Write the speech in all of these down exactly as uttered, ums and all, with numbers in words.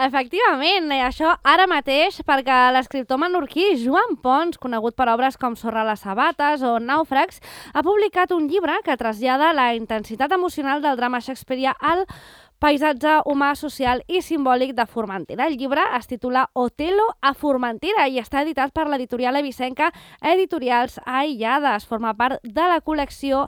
Efectivament, eh, això ara mateix perquè l'escriptor menorquí Joan Pons, conegut per obres com Sorra les sabates o Nàufrags, ha publicat un llibre que trasllada la intensitat emocional del drama shakespearià al paisatge humà, social i simbòlic de Formentera. El llibre es titula Otelo a Formentera i està editat per l'editorial evisenca Editorials Aïllades. Forma part de la col·lecció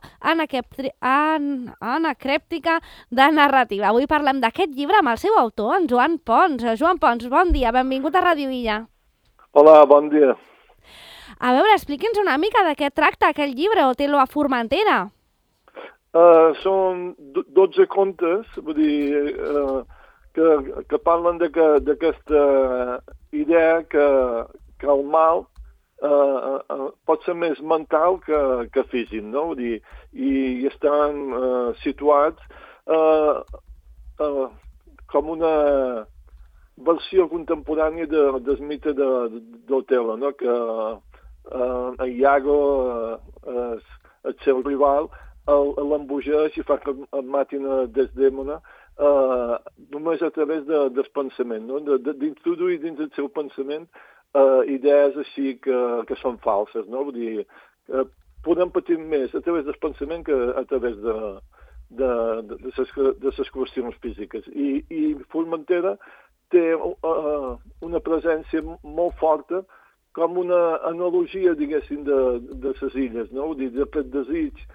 anacrèptica de narrativa. Avui parlem d'aquest llibre amb el seu autor, en Joan Pons. Joan Pons, bon dia, benvingut a Ràdio Illa. Hola, bon dia. A veure, expliqui'ns una mica de què tracta aquest llibre, Otelo a Formentera. Uh, són dotze contes, vull dir, uh, que, que parlen d'aquesta idea que, que el mal uh, uh, pot ser més mental que, que físic, no? Vull dir, i, i estan uh, situats uh, uh, com una versió contemporània de, del mite de, d'Otelo, no? Que uh, Iago, uh, el seu rival, l'embogeix i fa que el matin a Desdèmona eh, només a través de, del pensament, no? D'introduir dins del seu pensament eh, idees així que, que són falses, no? Vull dir, eh, podem patir més a través del pensament que a través de, de, de, de, ses, de ses qüestions físiques. I, i Formentera té uh, una presència molt forta com una analogia, diguéssim, de, de ses illes, no? Vull dir, d'aquest desig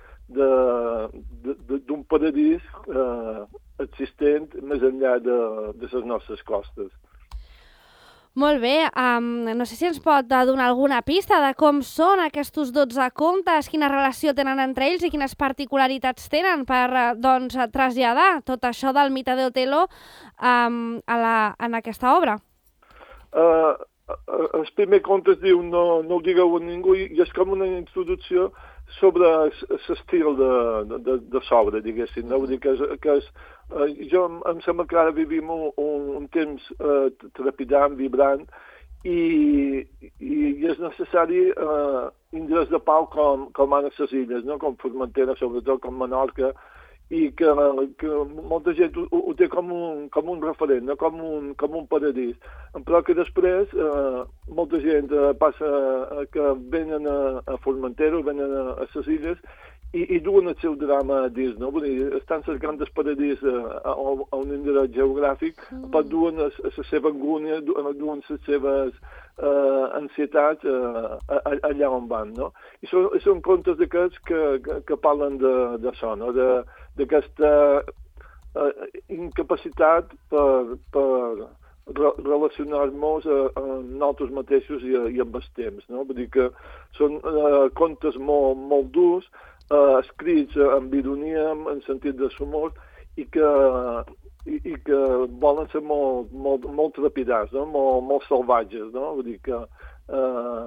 d'un paradís eh, existent més enllà de, de les nostres costes. Molt bé, um, no sé si ens pot donar alguna pista de com són aquests dotze contes, quina relació tenen entre ells i quines particularitats tenen per doncs, traslladar tot això del mite d'Otelo um, a la, en aquesta obra. Uh, el primer conte es diu No, no ho digueu a ningú i és com una introducció sobre l'estil de, de, de l'obra, diguéssim. No? Vull dir que és, que és, eh, jo em sembla que ara vivim un, un, un temps eh, trepidant, vibrant, i, i, i és necessari eh, indrets de pau com, com han les illes, no? Com Formentera, sobretot com Menorca, i que, que molta gent ho, ho té com un, com un referent, no? com, un, com un paradís. Però que després eh, molta gent eh, passa eh, que venen a, a Formentera, venen a, a les illes i, i duen el seu drama a dins, no? Vull dir, estan cercant el paradís a, a, a un indret geogràfic, mm. però duen a, a la seva angúnia, duen les seves eh, ansietats eh, allà on van, no? I són, són contes d'aquests que, que, que parlen d'això, no? De, d'aquesta uh, incapacitat per, per re relacionar-nos uh, amb nosaltres mateixos i, i amb el temps, no? Vull dir que són uh, contes molt, molt durs, uh, escrits amb ironia, en sentit de l'humor, i que, i, i que volen ser molt, molt, molt trepidats, no? Molt, molt salvatges, no? Vull dir que uh,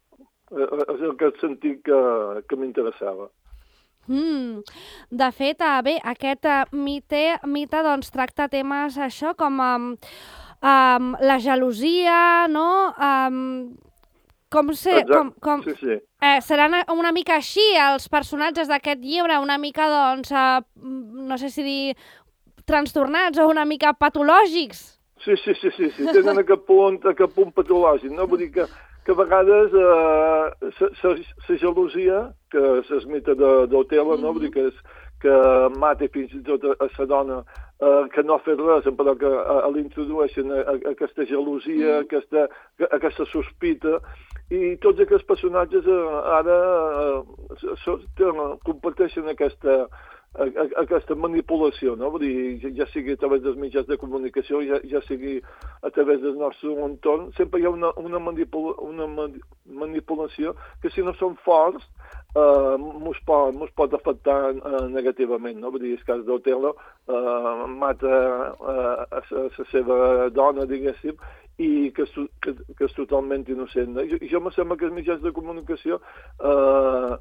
és aquest sentit que, que m'interessava. Mm. De fet, eh, bé, aquest eh, mite, mite doncs, tracta temes això com um, um, la gelosia, no? Um, com se, com, com, sí, sí. Eh, seran una mica així els personatges d'aquest llibre, una mica, doncs, eh, no sé si dir trastornats o una mica patològics. Sí, sí, sí, sí, sí. Tenen aquest punt, aquest punt patològic, no? Vull dir que que a vegades la eh, gelosia, que és el mite d'Otelo, no? Vull dir que, és, que mata fins i tot a la dona eh, que no ha fet res, però que a, a l'introdueixen a, a, aquesta gelosia, mm. aquesta, a, aquesta sospita, i tots aquests personatges eh, ara eh, so, comparteixen aquesta A, a, aquesta manipulació, no? Vull dir, ja, ja sigui a través dels mitjans de comunicació, ja, ja sigui a través del nostre entorn, sempre hi ha una, una, manipula, una manipulació que si no són forts eh, mos pot, mos pot afectar eh, negativament, no? Vull dir, el cas d'Otelo eh, mata eh, a la seva dona, diguéssim, i que és, que, que és totalment innocent. I jo, jo me sembla que els mitjans de comunicació eh,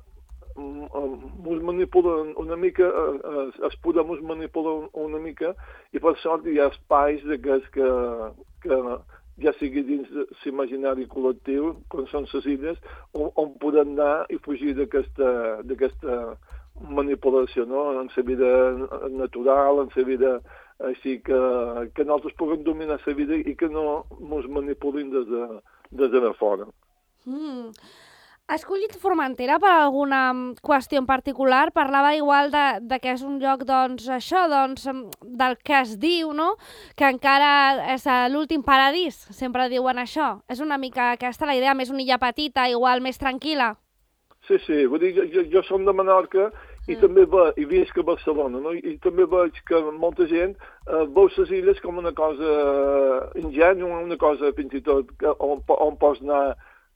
mos manipulen una mica, es podem mos manipular una mica, i per sort hi ha espais d'aquests que, que ja sigui dins l'imaginari col·lectiu, com són les illes, on, on podem anar i fugir d'aquesta manipulació, no? En la vida natural, en la vida així que, que nosaltres puguem dominar la vida i que no ens manipulin des de, des de fora. Mm. Ha escollit Formentera per alguna qüestió en particular? Parlava igual de, de que és un lloc, doncs, això, doncs, del que es diu, no?, que encara és l'últim paradís, sempre diuen això. És una mica aquesta la idea, més una illa petita, igual més tranquil·la. Sí, sí, vull dir, jo, jo som de Menorca i mm. també ve, i visc a Barcelona, no? I, i també veig que molta gent eh, veu les illes com una cosa ingènua, una cosa fins i tot que, on, on pots anar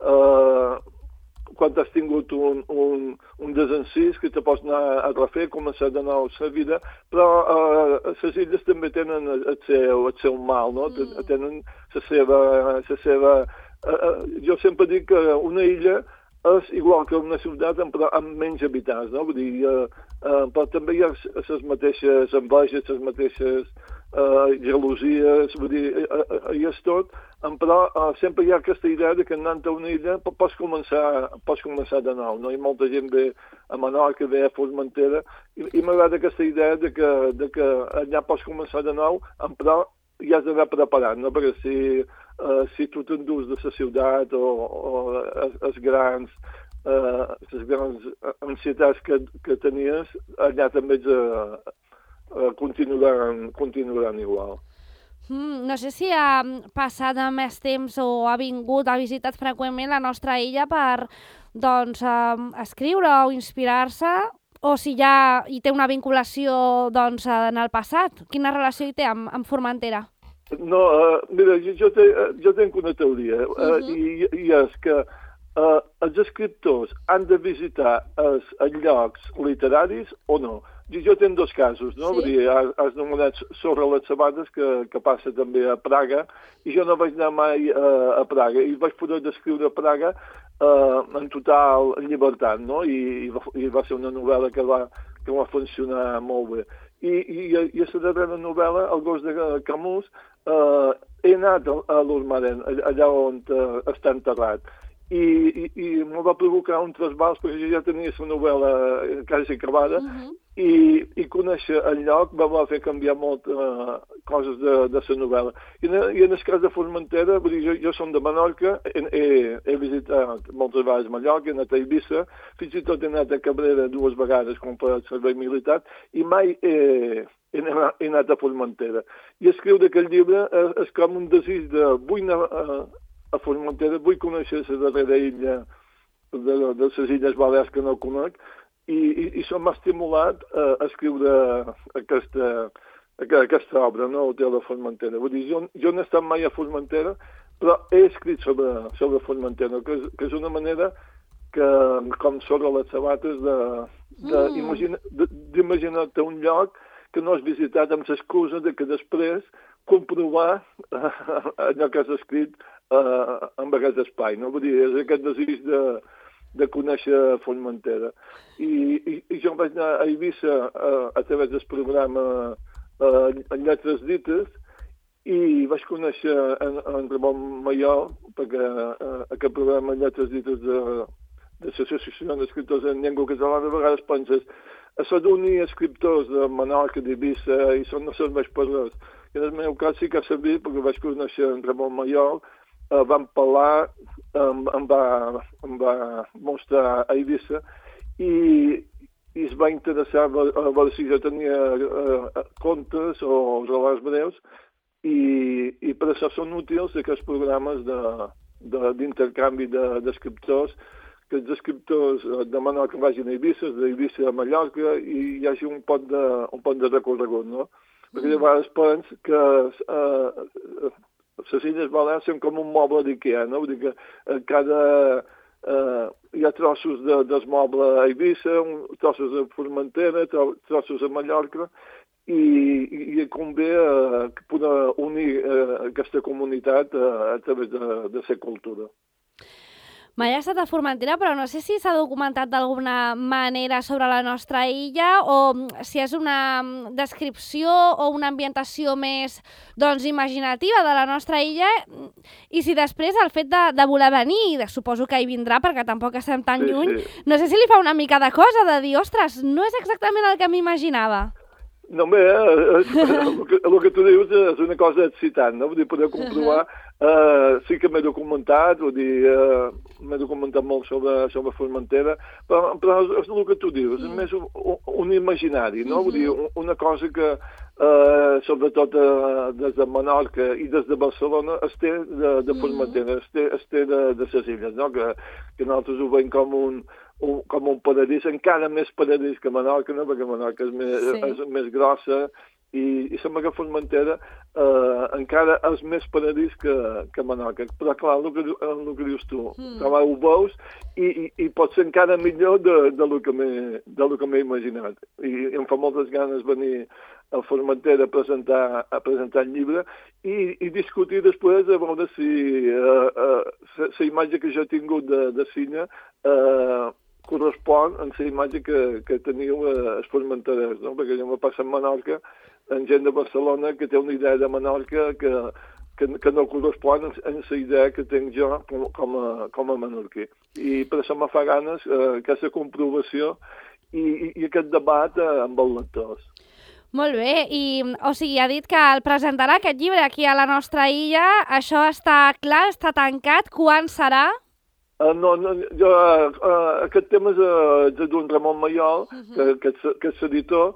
eh, quan has tingut un, un, un desencís que te pots anar a refer, començar de nou la vida, però eh, les illes també tenen el seu, el seu mal, no? Mm. Tenen la seva... La seva eh, eh, jo sempre dic que una illa és igual que una ciutat amb, amb menys habitants, no? Vull dir, eh, eh, però també hi ha les mateixes enveges, les mateixes eh, gelosies, vull dir, eh, eh, hi és tot, però eh, sempre hi ha aquesta idea de que anant a una illa pots començar, pots començar de nou, no? I molta gent ve a Menorca, ve a Formentera, i, i m'agrada aquesta idea de que, de que allà pots començar de nou, però hi has d'anar preparat, no? Perquè si, uh, si tu t'endús de la ciutat o, o els grans, uh, les grans ansietats que, que tenies, allà també uh, uh, continuaran, continuaran igual. Mm, no sé si ha passat més temps o ha vingut, ha visitat freqüentment la nostra illa per, doncs, uh, escriure o inspirar-se, o si ja hi té una vinculació, doncs, en el passat. Quina relació hi té amb, amb Formentera? No, uh, mira, jo, jo, te, jo tenc una teoria, uh, uh-huh. i, i és que uh, els escriptors han de visitar els, els llocs literaris o no. Jo, jo tenc dos casos, no? Sí. Vull dir, has, has nomenat Sorra les Sabates, que, que passa també a Praga, i jo no vaig anar mai uh, a Praga, i vaig poder descriure Praga Uh, en total llibertat, no? I, i, va, i va ser una novel·la que va, que va funcionar molt bé. I, i, i a la darrera novel·la, El gos de Camus, uh, he anat a, a l'Urmaren, allà on uh, està enterrat. I, i, i m'ho va provocar un trasbals, perquè jo ja tenia la novel·la quasi acabada, uh-huh. i, i conèixer el lloc va, va fer canviar molt uh, coses de, de la novel·la. I, I en el cas de Formentera, vull dir, jo, jo som de Menorca, he, he, he visitat moltes vegades Mallorca, he anat a Eivissa, fins i tot he anat a Cabrera dues vegades com per servei militar, i mai he, he, anat, he anat a Formentera. I escriure aquest llibre és, és com un desig de vull anar a, a Formentera, vull conèixer la darrera illa de, de les Illes Balears que no conec, i, i, i això m'ha estimulat a, a escriure aquesta, aquesta obra, no? Hotel de Formentera. Vull dir, jo, jo no he estat mai a Formentera, però he escrit sobre, sobre Formentera, que és, que és una manera que, com sobre les sabates, d'imaginar-te un lloc que no has visitat amb l'excusa de que després comprovar allò que has escrit uh, amb aquest espai, no? Vull dir, és aquest desig de, de conèixer Formentera. I, i, i jo vaig anar a Eivissa uh, a través del programa uh, en Lletres Dites i vaig conèixer en, en Ramon Maiol, perquè uh, aquest programa en Lletres Dites de, de l'Associació d'Escriptors en Llengua Catalana, a vegades penses a això d'unir escriptors de Menorca, d'Eivissa, i són no serveix per res. I en el meu cas sí que ha servit, perquè vaig conèixer en Ramon Maiol, eh, vam parlar, em, em, va, em va mostrar a Eivissa, i, i es va interessar a veure si jo tenia eh, contes o relats breus, i, i per això són útils aquests programes d'intercanvi de, de, d'escriptors, que els escriptors de Menorca vagin a Eivissa, d'Eivissa a Mallorca, i hi hagi un pot de, un pot de recorregut, no? Perquè a vegades penso que eh, les Illes Balears són com un moble d'Ikea, no? Vull dir que eh, cada... Eh, hi ha trossos de, del moble a Eivissa, trossos a Formentera, trossos a Mallorca, i, i, i convé eh, poder unir eh, aquesta comunitat eh, a través de, de la cultura. Mai ha estat a Formentera, però no sé si s'ha documentat d'alguna manera sobre la nostra illa o si és una descripció o una ambientació més, doncs, imaginativa de la nostra illa, i si després el fet de, de voler venir, suposo que hi vindrà perquè tampoc estem tan sí, lluny, sí. No sé si li fa una mica de cosa de dir, ostres, no és exactament el que m'imaginava. No, bé, eh, el, que, el que tu dius és una cosa excitant, no? Vull dir, poder comprovar, eh, sí que m'he documentat, vull dir, eh, m'he documentat molt sobre, sobre Formentera, però, però és, és el que tu dius, és més un, un imaginari, no? Vull dir, una cosa que, eh, sobretot eh, des de Menorca i des de Barcelona, es té de, de Formentera, es té, es té de, de les illes, no? Que, que nosaltres ho veiem com un, un, com un paradís, encara més paradís que Menorca, no? Perquè Menorca és més, sí. és més grossa i, i sembla que Formentera eh, encara és més paradís que, que Menorca. Però clar, el que, el que dius tu, mm. clar, ho veus i, i, i pot ser encara millor de, de lo que m'he imaginat. I, I em fa moltes ganes venir a Formentera a presentar, a presentar el llibre i, i discutir després a veure si la uh, uh, imatge que jo he tingut de, de cine uh, correspon amb la imatge que, que teniu a Formenterès, no? Perquè jo me passo a Menorca amb gent de Barcelona que té una idea de Menorca que, que, que no correspon amb la idea que tinc jo com, com, a, com a menorquí. I per això me fa ganes uh, aquesta comprovació i, i, i aquest debat uh, amb els lectors. Molt bé, i o sigui, ha dit que el presentarà aquest llibre aquí a la nostra illa, això està clar, està tancat, quan serà? Uh, no, no, jo, uh, aquest tema és, uh, és d'un Ramon Mayol, uh -huh. que, que, és, que és editor,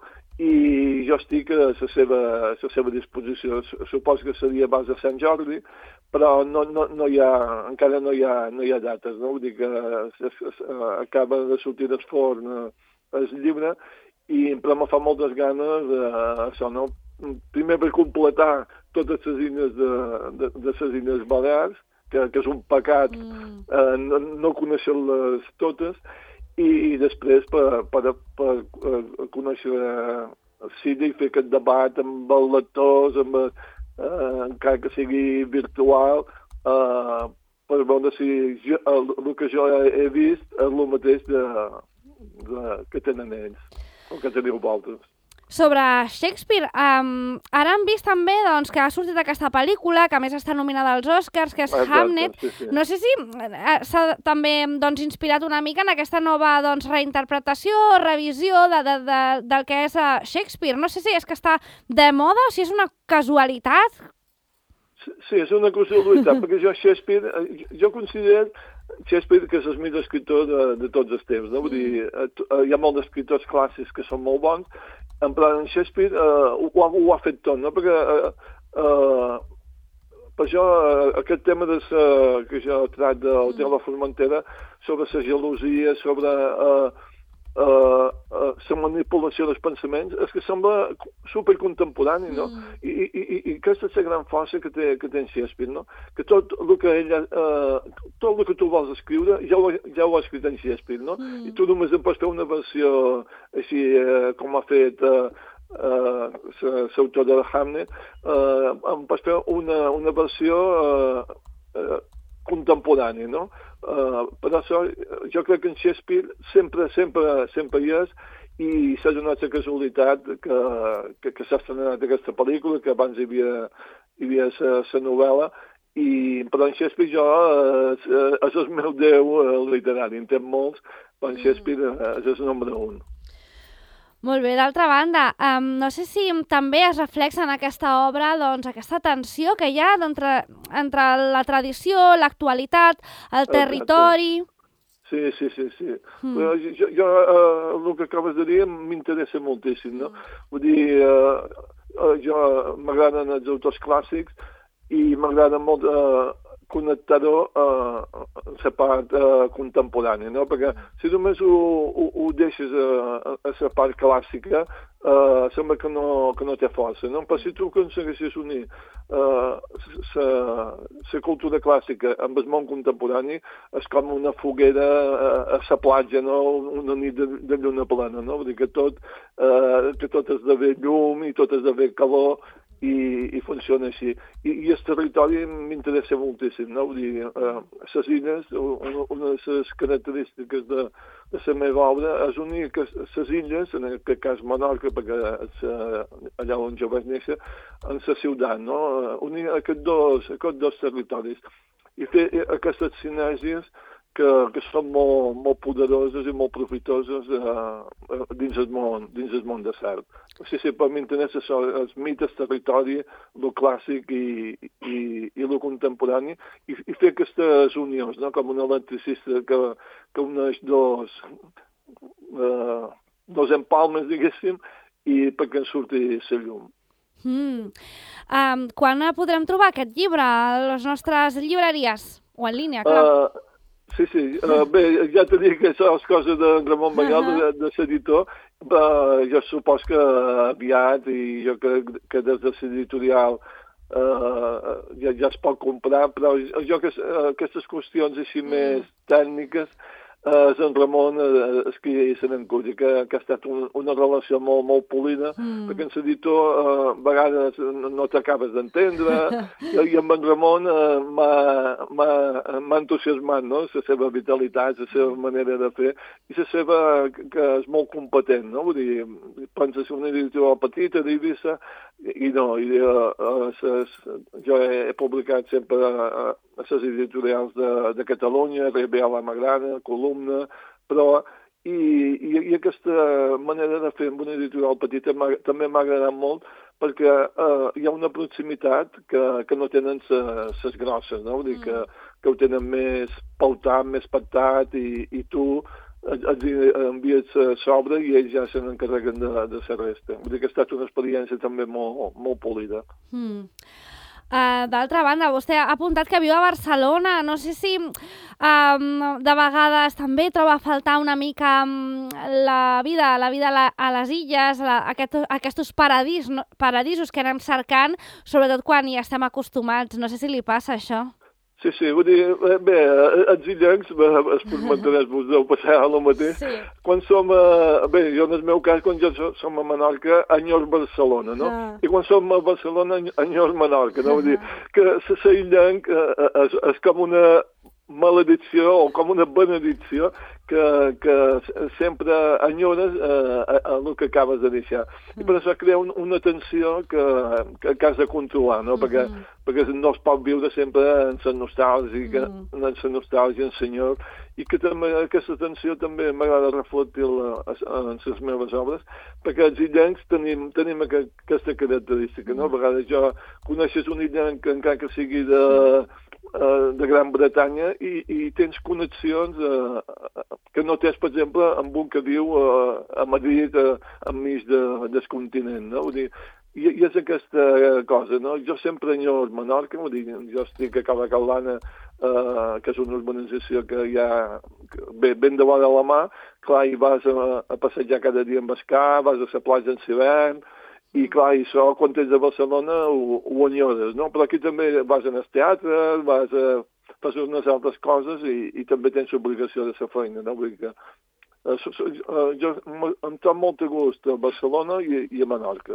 i jo estic a la seva, a la seva disposició. Suposo que seria abans de Sant Jordi, però no, no, no hi ha, encara no hi ha, no hi ha dates, no? Vull dir que es, es, es, acaba de sortir del forn uh, el llibre, i però me fa moltes ganes uh, això, no? Primer per completar totes les illes de, de, de les illes Balears, que, que és un pecat mm. eh, no, no conèixer-les totes, i, i després per, per, per uh, conèixer el cine i fer aquest debat amb els lectors, amb, uh, encara que sigui virtual, uh, per veure si jo, el, el que jo he, he vist és el mateix de, de, que tenen ells, o que teniu vosaltres. Sobre Shakespeare, um, ara hem vist també doncs, que ha sortit aquesta pel·lícula, que a més està nominada als Oscars, que és Exacte, Hamnet. Sí, sí. No sé si s'ha també doncs, inspirat una mica en aquesta nova doncs, reinterpretació o revisió de, de, de, del que és uh, Shakespeare. No sé si és que està de moda o si és una casualitat. Sí, és una casualitat, perquè jo Shakespeare, jo considero Shakespeare que és el millor escriptor de, de tots els temps, no? Vull dir, hi ha molts escriptors clàssics que són molt bons, en plan, Shakespeare uh, ho, ho ha fet tot, no? Perquè uh, uh, per això uh, aquest tema de sa, que jo he trat del de la Formentera sobre la gelosia, sobre uh, uh, uh, la manipulació dels pensaments, és que sembla supercontemporani, no? Mm. I, i, i, I aquesta és la gran força que té, que té en Shakespeare, no? Que tot el que ella, uh, tot el que tu vols escriure ja ho, ja ho ha escrit en Shakespeare, no? Mm. I tu només en pots fer una versió així uh, com ha fet uh, uh, l'autora de Hamnet, uh, en pots fer una, una versió uh, uh, contemporani, no? Uh, per això jo crec que en Shakespeare sempre, sempre, sempre hi és, i s'ha donat la casualitat que, que, que s'ha estrenat aquesta pel·lícula, que abans hi havia, hi havia la novel·la, i però en Shakespeare jo uh, és el meu déu uh, literari, en tem molts, però en Shakespeare uh, és el número un. Molt bé, d'altra banda, um, no sé si també es reflexa en aquesta obra doncs, aquesta tensió que hi ha entre, entre la tradició, l'actualitat, el territori... Sí, sí, sí, sí. Mm. Però jo, jo uh, el que acabes de dir m'interessa moltíssim, no? Mm. Vull dir, uh, uh, jo m'agraden els autors clàssics i m'agrada molt uh, connectar-ho uh, en la part uh, contemporània, no? Perquè si només ho, ho, ho deixes a, a la part clàssica, uh, sembla que no, que no té força, no? Però si tu aconsegueixes unir la uh, cultura clàssica amb el món contemporani, és com una foguera uh, a la platja, no? Una nit de, de lluna plena, no? Vull dir que tot, uh, que tot esdevé llum i tot esdevé calor, i, i funciona així. I, i el territori m'interessa moltíssim, no? Vull dir, eh, les illes, una, una de les característiques de, de la meva obra és unir que les illes, en aquest cas Menorca, perquè és allà on jo vaig néixer, en la ciutat, no? Unir aquests dos, aquests dos territoris i fer aquestes sinergies que, que són molt, molt poderoses i molt profitoses eh, dins, el món, dins el món de cert. O sigui, per mi m'interessa això, els mites, territori, el clàssic i, i, i el contemporani, i, i fer aquestes unions, no? Com un electricista que, que uneix dos, eh, dos empalmes, diguéssim, i perquè en surti la llum. Mm. Um, quan podrem trobar aquest llibre a les nostres llibreries? O en línia, clar. Uh, sí, sí. Uh, bé, ja t'he dit que són les coses de Ramon Banyol, uh -huh. de, de l'editor. Uh, jo supos que aviat, i jo crec que des de l'editorial uh, ja, ja es pot comprar, però jo que uh, aquestes qüestions així mm. més tècniques, Uh, en Ramon uh, és que hi se n'encusi, que, que ha estat un, una relació molt, molt polida, mm. perquè en l'editor uh, a vegades no, no t'acabes d'entendre, i, i amb en Ramon uh, m'ha entusiasmat, no? La seva vitalitat, la seva manera de fer, i la seva, que és molt competent, no? Vull dir, pensa ser una editorial petita d'Eivissa, i no, i, uh, uh, ses, jo he, he publicat sempre a, a les editorials de, de Catalunya, R B A La Magrana, Columna, però i, i, i aquesta manera de fer amb una editorial petita també m'ha agradat molt perquè uh, hi ha una proximitat que, que no tenen les grosses, no? Vull dir que, que ho tenen més pautat, més pactat, i, i tu els envies sobre i ells ja se n'encarreguen de, de la resta. Vull dir que ha estat una experiència també molt, molt polida. Mm. Uh, D'altra banda, vostè ha apuntat que viu a Barcelona. No sé si um, de vegades també troba a faltar una mica um, la vida, la vida a, la, a les illes, la, aquest, aquests paradís, no, paradisos que anem cercant, sobretot quan hi estem acostumats. No sé si li passa això. Sí, sí, vull dir, bé, els illencs, els formenterers vos deu passar el mateix. Sí. Quan som, a, bé, jo en el meu cas, quan jo som a Menorca, enyors Barcelona, no? Ah. I quan som a Barcelona, enyors Menorca, no? Vull dir que ser illenc és, és com una maledicció o com una benedicció que, que sempre enyores eh, el que acabes de deixar. I per això crea un, una tensió que, que, que has de controlar, no? Mm -hmm. perquè, perquè no es pot viure sempre en la nostàlgia, mm -hmm. en la nostàlgia, en senyor, i que també aquesta tensió també m'agrada reflectir-la en les meves obres, perquè els illencs tenim, tenim aquesta característica, no? A vegades jo coneixes un illenc encara que sigui de de Gran Bretanya i, i tens connexions eh, que no tens, per exemple, amb un que viu eh, a Madrid, eh, enmig de, del continent, no? Vull dir, i, i és aquesta cosa, no? Jo sempre enyor Menorca, vull dir, jo estic a Cala Caulana, eh, que és una urbanització que hi ha bé, ben de vora la mà, clar, hi vas a, a passejar cada dia amb el cap, vas a la platja en l'hivern, i clar, això, quan ets a Barcelona, ho, ho enyores, no? Però aquí també vas al teatre, vas a fas unes altres coses i, i també tens obligació de la feina, no? Vull dir que uh, so, so, uh, jo em trobo molt de gust a Barcelona i, i a Menorca.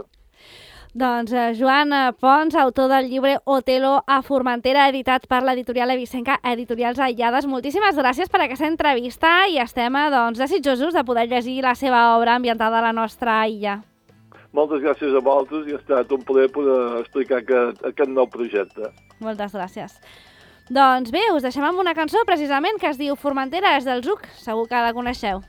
Doncs eh, Joan Pons, autor del llibre Otelo a Formentera, editat per l'editorial eivissenca Editorials Aïllades. Moltíssimes gràcies per aquesta entrevista i estem doncs, desitjosos de poder llegir la seva obra ambientada a la nostra illa. Moltes gràcies a vosaltres i ha estat un plaer poder explicar aquest, aquest nou projecte. Moltes gràcies. Doncs bé, us deixem amb una cançó precisament que es diu Formentera, és del Zuc, segur que la coneixeu.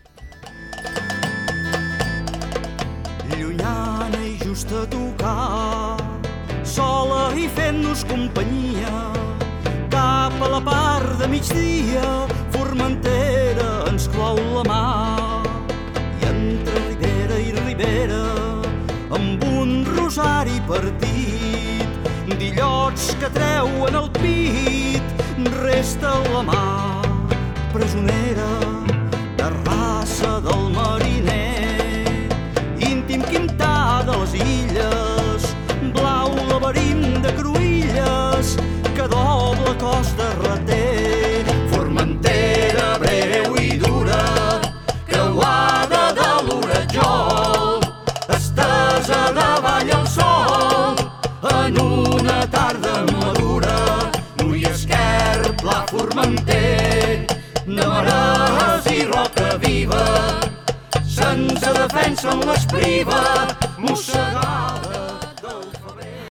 Llunyana i just a tocar, sola i fent-nos companyia, cap a la part de migdia, Formentera ens clou la mà. I entre ribera i ribera, amb un rosari partit, d'illots que treuen el pit, resta la mà presonera de raça del mariner, íntim quintà de les illes, blau laberint de cruïlles que doble costa reté. Formentera breu i dura, creuada de l'oratjol, estesa davall al sol, en una tarda madura, n'ull esquerp, pla formenter, de mares i roca viva, sense defensa en l'espriva, mossegada.